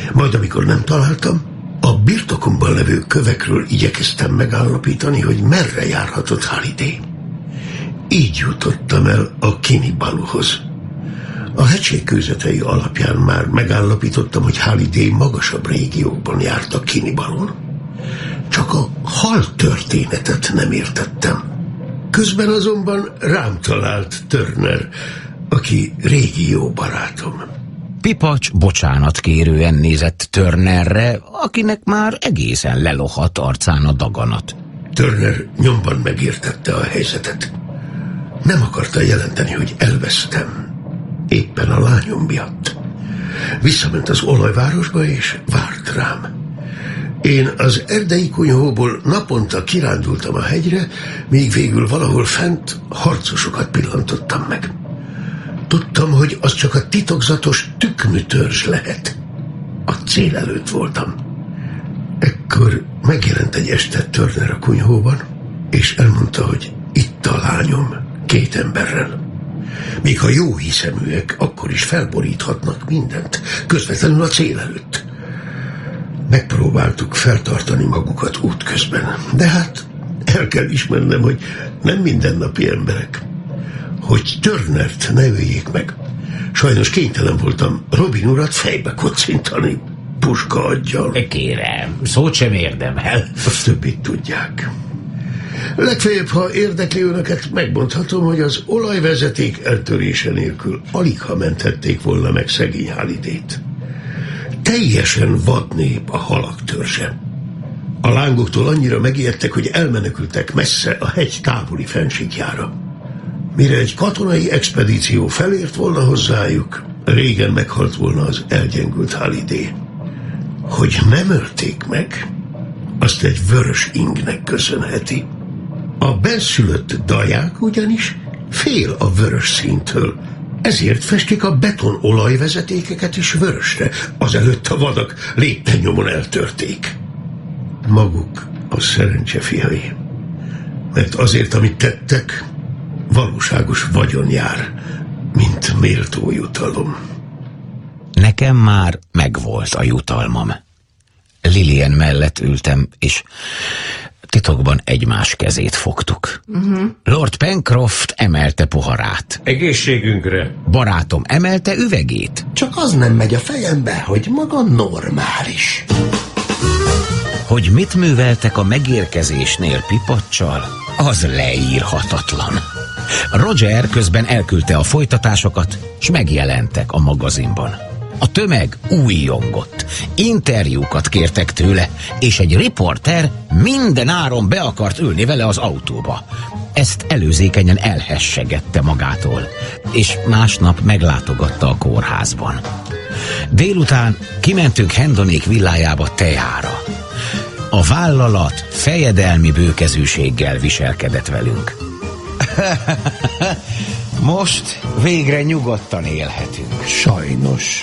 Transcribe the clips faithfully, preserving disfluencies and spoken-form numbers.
Majd amikor nem találtam, a birtokomban levő kövekről igyekeztem megállapítani, hogy merre járhatott Hallyday. Így jutottam el a Kinibaluhoz. A hegység kőzetei alapján már megállapítottam, hogy Hallyday magasabb régiókban járt a Kinibalon. Csak a hal történetet nem értettem. Közben azonban rám talált Turner, aki régi jó barátom. Pipacs bocsánatkérően nézett Turnerre, akinek már egészen lelohadt arcán a daganat. Turner nyomban megértette a helyzetet. Nem akarta jelenteni, hogy elvesztem. Éppen a lányom miatt. Visszament az olajvárosba, és várt rám. Én az erdei kunyhóból naponta kirándultam a hegyre, míg végül valahol fent harcosokat pillantottam meg. Tudtam, hogy az csak a titokzatos tükmütörzs lehet. A cél előtt voltam. Ekkor megjelent egy este Turner a kunyhóban, és elmondta, hogy itt a lányom két emberrel. Még ha jó hiszeműek, akkor is felboríthatnak mindent, közvetlenül a cél előtt. Megpróbáltuk feltartani magukat útközben, de hát el kell ismernem, hogy nem mindennapi emberek. Hogy Turnert ne öljék meg. Sajnos kénytelen voltam Robin urat fejbe kocintani, puska aggyal. Kérem, szót sem érdemel. Azt többit tudják. Legfeljebb, ha érdekli önöket, megmondhatom, hogy az olajvezeték eltörése nélkül alig ha menthették volna meg szegény Hallidayt. Teljesen vadnép a halak törzse. A lángoktól annyira megijedtek, hogy elmenekültek messze a hegy távoli fennsíkjára. Mire egy katonai expedíció felért volna hozzájuk, régen meghalt volna az elgyengült Hallyday. Hogy nem ölték meg, azt egy vörös ingnek köszönheti. A benszülött daják ugyanis fél a vörös színtől, ezért festik a beton olajvezetékeket is vörösre, azelőtt a vadak lépten-nyomon eltörték. Maguk a szerencse fiai, mert azért, amit tettek, valóságos vagyon jár, mint méltó jutalom. Nekem már megvolt a jutalmam. Lillian mellett ültem, és titokban egymás kezét fogtuk. Uh-huh. Lord Pencroft emelte poharát. Egészségünkre. Barátom emelte üvegét. Csak az nem megy a fejembe, hogy maga normális. Hogy mit műveltek a megérkezésnél Pipacsal, az leírhatatlan. Roger közben elküldte a folytatásokat, s megjelentek a magazinban. A tömeg újjongott, interjúkat kértek tőle, és egy riporter minden áron be akart ülni vele az autóba. Ezt előzékenyen elhessegette magától, és másnap meglátogatta a kórházban. Délután kimentünk Hendonék villájába tejára. A vállalat fejedelmi bőkezűséggel viselkedett velünk. Most végre nyugodtan élhetünk. Sajnos.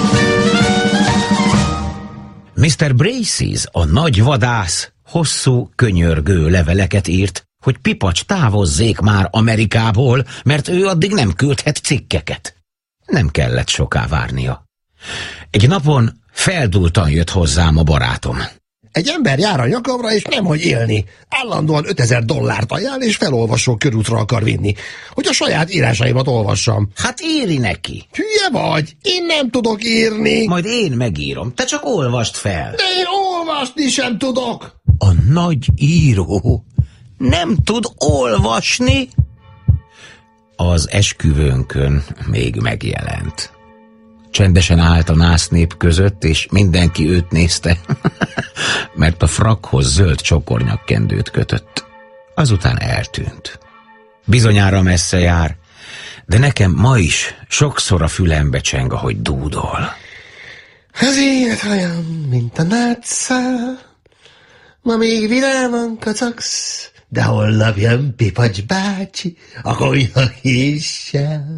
miszter Braces, a nagy vadász, hosszú, könyörgő leveleket írt, hogy Pipacs távozzék már Amerikából, mert ő addig nem küldhet cikkeket. Nem kellett soká várnia. Egy napon feldúltan jött hozzám a barátom. Egy ember jár a nyakamra, és nemhogy élni. Állandóan ötezer dollárt ajánl, és felolvasó körútra akar vinni, hogy a saját írásaimat olvassam. Hát írj neki! Hülye vagy? Én nem tudok írni. Majd én megírom, te csak olvasd fel. De én olvasni sem tudok. A nagy író nem tud olvasni? Az esküvőnkön még megjelent. Csendesen állt a násznép között, és mindenki őt nézte, mert a frakhoz zöld csokornyakkendőt kötött. Azután eltűnt. Bizonyára messze jár, de nekem ma is sokszor a fülembe cseng, ahogy dúdol. Az élet olyan, mint a nátszál, ma még vidáman kacagsz, de holnap jön Pipacs bácsi a konyha késsel.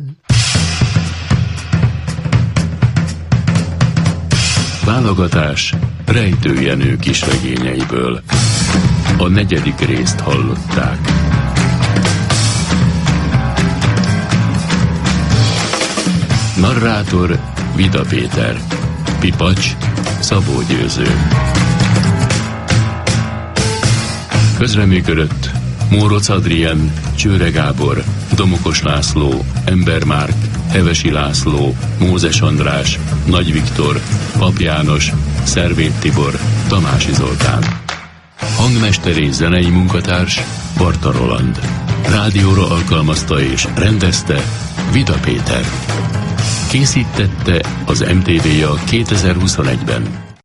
Válogatás Rejtő Jenő kisregényeiből. A negyedik részt hallották. Narrátor Vida Péter. Pipacs Szabó Győző. Közreműködött Mórocz Adrien, Csőre Gábor, Domokos László, Ember Márk, Hevesi László, Mózes András, Nagy Viktor, Pap János, Szervét Tibor, Tamási Zoltán. Hangmester és zenei munkatárs Barta Roland. Rádióra alkalmazta és rendezte Vida Péter. Készítette az em té vé a kétezer-huszonegyben.